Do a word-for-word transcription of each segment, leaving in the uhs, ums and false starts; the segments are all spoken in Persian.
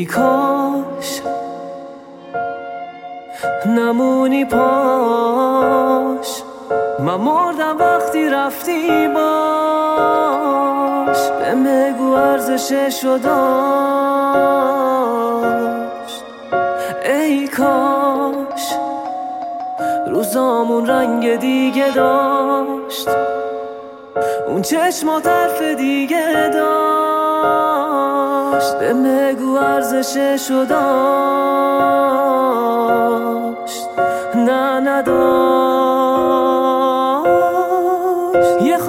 ای کاش نمونی پاش، من مردم وقتی رفتی باش، به مگو ارزششو داشت. ای کاش روزامون رنگ دیگه داشت، اون چشمات حرف دیگه داشت، به مگو ارزششو داشت. نه نداشت. یه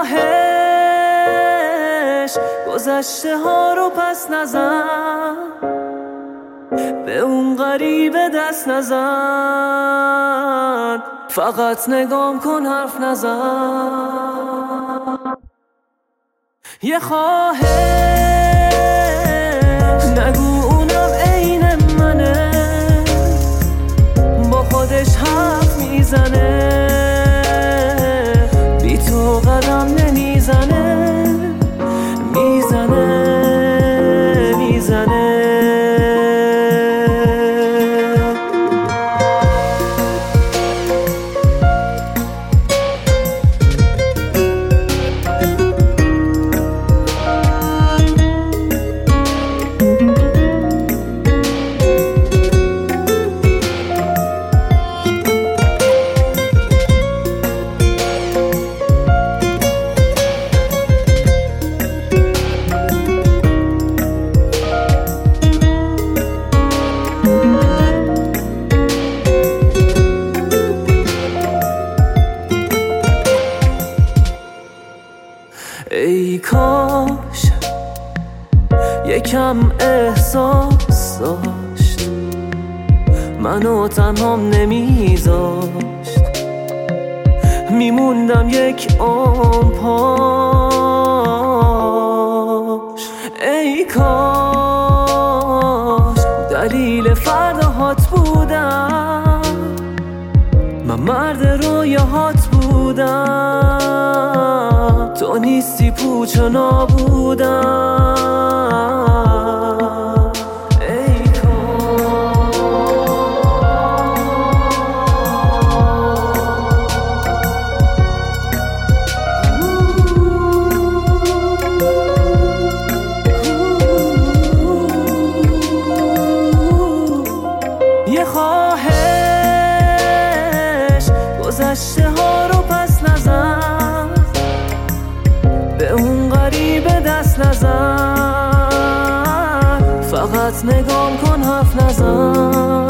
خواهش گذشته ها رو پس نزن، به اون غریبه دست نزن، فقط نگام کن حرف نزن. یه خواهش نگو اونم عین منه، با خودش حرف میزنه، بی تو قدم نمیزنه، میزنه میزنه. ای کاش یکم احساس داشت، منو تنهام نمیذاشت، میموندم یک عمر پاش. ای کاش دلیل فرداهات بودم، من مرد رویاهات بودم، تو نیستی پوچ و نابودم. ای یه خواهش گذشته ها رو پس نزن، به اون غریبه دست نزن، فقط نگام کن حرف نزن.